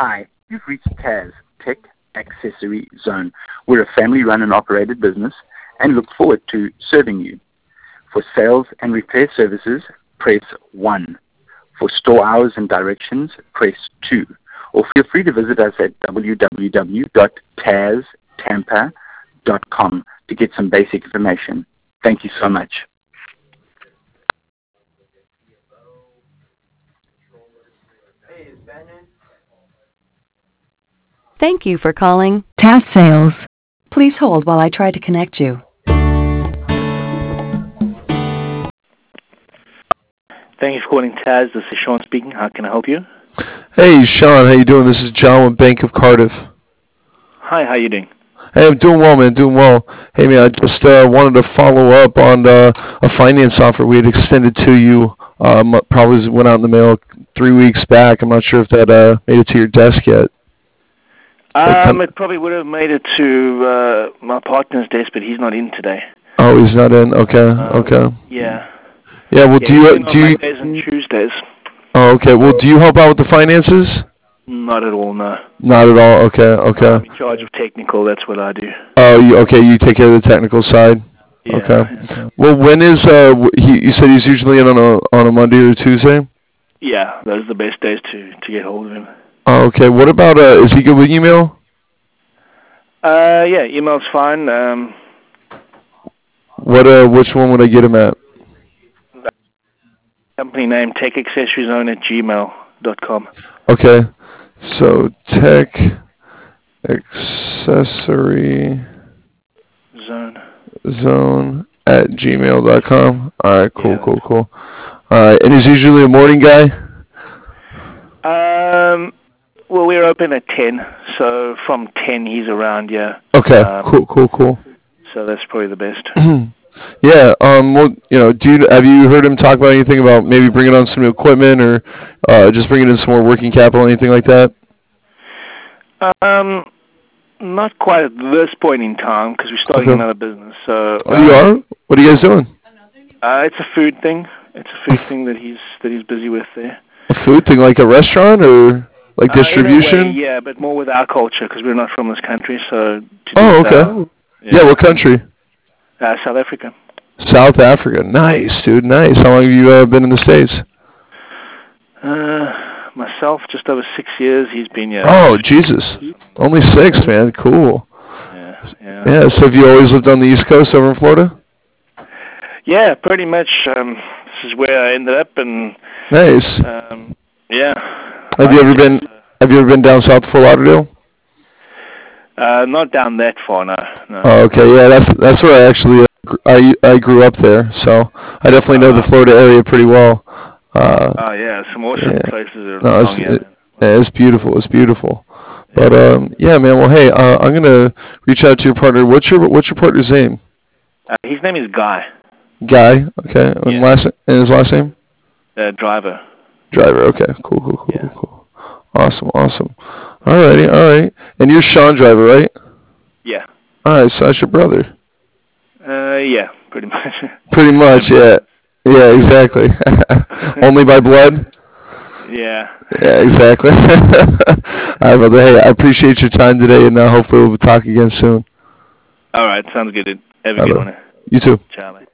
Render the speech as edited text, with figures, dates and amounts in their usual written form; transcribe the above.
Hi, you've reached Taz, Tech Accessory Zone. We're a family-run and operated business and look forward to serving you. For sales and repair services, press 1. For store hours and directions, press 2. Or feel free to visit us at www.taztampa.com to get some basic information. Thank you so much. Thank you for calling Taz Sales. Please hold while I try to connect you. Thank you for calling Taz. This is Sean speaking. How can I help you? Hey, Sean. How you doing? This is John with Bank of Cardiff. Hi, how you doing? Hey, I'm doing well, man. Doing well. Hey, man, I just wanted to follow up on a finance offer we had extended to you. Probably went out in the mail 3 weeks back. I'm not sure if that made it to your desk yet. It probably would have made it to my partner's desk, but he's not in today. Oh, he's not in. Okay. Yeah. Yeah. Well, do you Mondays and Tuesdays? Oh, okay. Well, do you help out with the finances? Not at all. No. Not at all. Okay. I'm in charge of technical. That's what I do. Oh, you take care of the technical side. Yeah. Okay. Well, when is you said he's usually in on a Monday or Tuesday? Yeah, those are the best days to get hold of him. Oh, okay. What about is he good with email? Yeah, email's fine. Which one would I get him at? Company name techaccessoryzone@gmail.com. Okay. So tech accessory zone at gmail.com. All right. Cool. Yeah. Cool. All right. And he's usually a morning guy? Well, we're open at 10, so from 10 he's around, yeah. Okay. Cool. So that's probably the best. Yeah. Well, have you heard him talk about anything about maybe bringing on some new equipment or just bringing in some more working capital, anything like that? Not quite at this point in time because we're starting another business. So. Oh, you are? What are you guys doing? It's a food thing. It's a food thing that he's busy with there. A food thing, like a restaurant or like distribution? In a way, yeah, but more with our culture because we're not from this country. So. Okay. Yeah. What country? South Africa. South Africa. Nice, dude. Nice. How long have you been in the States? Myself, just over 6 years. He's been here. Oh, Jesus. Only 6, man. Cool. Yeah. So have you always lived on the East Coast over in Florida? Yeah, pretty much. This is where I ended up, and nice. Yeah. Have you ever been down south to Fort Lauderdale? Not down that far, no. Oh, okay. Yeah, that's where I actually I grew up there, so I definitely know the Florida area pretty well. Yeah, some awesome places. It's beautiful. It's beautiful. But yeah, man. Well, hey, I'm gonna reach out to your partner. What's your partner's name? His name is Guy. Guy. Okay. And his last name? Driver. Driver. Okay. Cool. Awesome. All right. And you're Sean Driver, right? Yeah. All right. So that's your brother. Yeah, pretty much. Pretty much, yeah. Yeah, exactly. Only by blood? Yeah. Yeah, exactly. All right, brother. Hey, I appreciate your time today, and hopefully we'll talk again soon. All right, sounds good. Have a good one. You too. Ciao, mate.